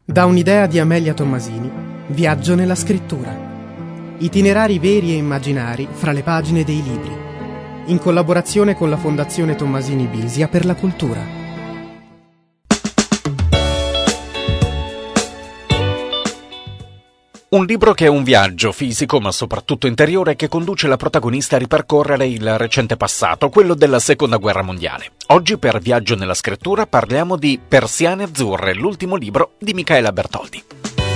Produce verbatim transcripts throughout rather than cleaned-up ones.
Da un'idea di Amelia Tommasini, viaggio nella scrittura. Itinerari veri e immaginari fra le pagine dei libri. In collaborazione con la Fondazione Tommasini Bisia per la cultura. Un libro che è un viaggio fisico, ma soprattutto interiore, che conduce la protagonista a ripercorrere il recente passato, quello della Seconda Guerra Mondiale. Oggi, per Viaggio nella scrittura, parliamo di Persiane azzurre, l'ultimo libro di Micaela Bertoldi.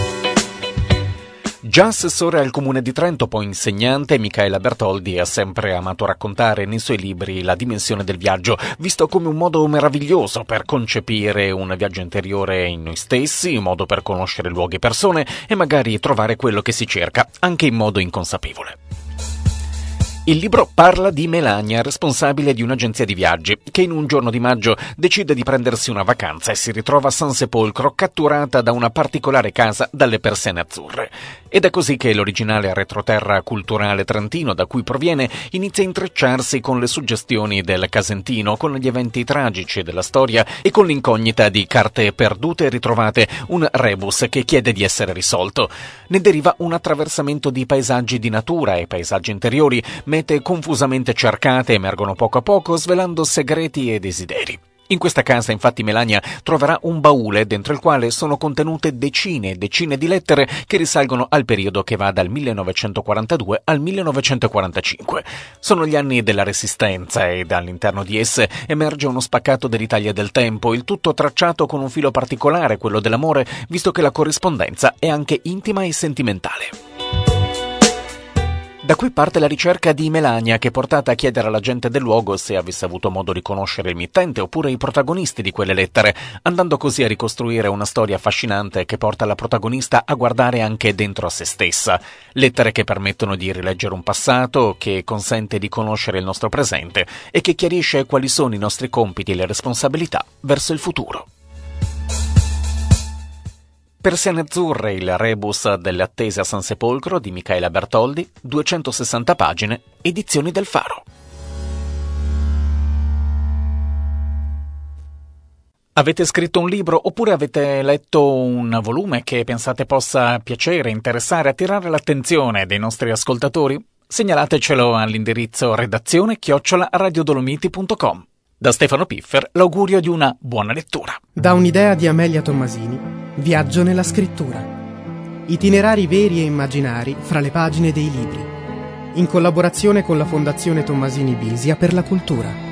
Già assessore al Comune di Trento, poi insegnante, Micaela Bertoldi ha sempre amato raccontare nei suoi libri la dimensione del viaggio, visto come un modo meraviglioso per concepire un viaggio interiore in noi stessi, un modo per conoscere luoghi e persone e magari trovare quello che si cerca, anche in modo inconsapevole. Il libro parla di Melania, responsabile di un'agenzia di viaggi, che in un giorno di maggio decide di prendersi una vacanza e si ritrova a San Sepolcro, catturata da una particolare casa dalle Persiane azzurre. Ed è così che l'originale retroterra culturale trentino, da cui proviene, inizia a intrecciarsi con le suggestioni del Casentino, con gli eventi tragici della storia e con l'incognita di carte perdute e ritrovate, un rebus che chiede di essere risolto. Ne deriva un attraversamento di paesaggi di natura e paesaggi interiori, mete confusamente cercate emergono poco a poco, svelando segreti e desideri. In questa casa, infatti, Melania troverà un baule dentro il quale sono contenute decine e decine di lettere che risalgono al periodo che va dal millenovecentoquarantadue al millenovecentoquarantacinque. Sono gli anni della Resistenza e all'interno di esse emerge uno spaccato dell'Italia del tempo, il tutto tracciato con un filo particolare, quello dell'amore, visto che la corrispondenza è anche intima e sentimentale. Da qui parte la ricerca di Melania, che è portata a chiedere alla gente del luogo se avesse avuto modo di conoscere il mittente oppure i protagonisti di quelle lettere, andando così a ricostruire una storia affascinante che porta la protagonista a guardare anche dentro a se stessa. Lettere che permettono di rileggere un passato, che consente di conoscere il nostro presente e che chiarisce quali sono i nostri compiti e le responsabilità verso il futuro. Persiane azzurre, il rebus delle attese a San Sepolcro di Micaela Bertoldi, duecentosessanta pagine, edizioni del Faro. Avete scritto un libro oppure avete letto un volume che pensate possa piacere, interessare, attirare l'attenzione dei nostri ascoltatori? Segnalatecelo all'indirizzo redazione chiocciola radiodolomiti punto com. Da Stefano Piffer l'augurio di una buona lettura. Da un'idea di Amelia Tommasini, viaggio nella scrittura. Itinerari veri e immaginari fra le pagine dei libri. In collaborazione con la Fondazione Tommasini Bisia per la cultura.